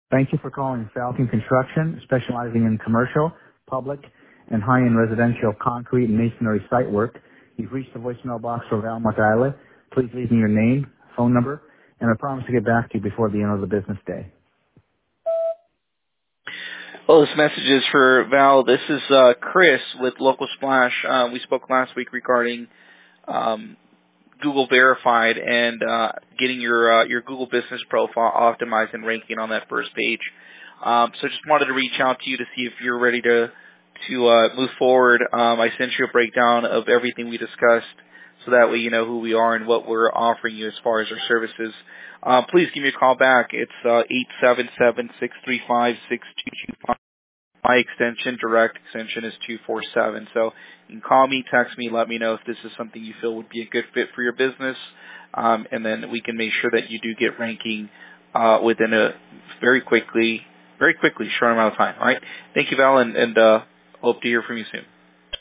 Thank you for calling Falcon Construction, specializing in commercial, public, and high-end residential concrete and masonry site work. You've reached the voicemail box for Val Matale. Please leave me your name, phone number, and I promise to get back to you before the end of the business day. Well, this message is for Val. This is Chris with Local Splash. We spoke last week regarding Google Verified and getting your Google business profile optimized and ranking on that first page. So just wanted to reach out to you to see if you're ready to move forward. I sent you a breakdown of everything we discussed, so that way you know who we are and what we're offering you as far as our services. Please give me a call back. It's 877-635-6225. My extension, direct extension, is 247. So you can call me, text me, let me know if this is something you feel would be a good fit for your business, and then we can make sure that you do get ranking within a very quickly, short amount of time. All right. Thank you, Val, and hope to hear from you soon.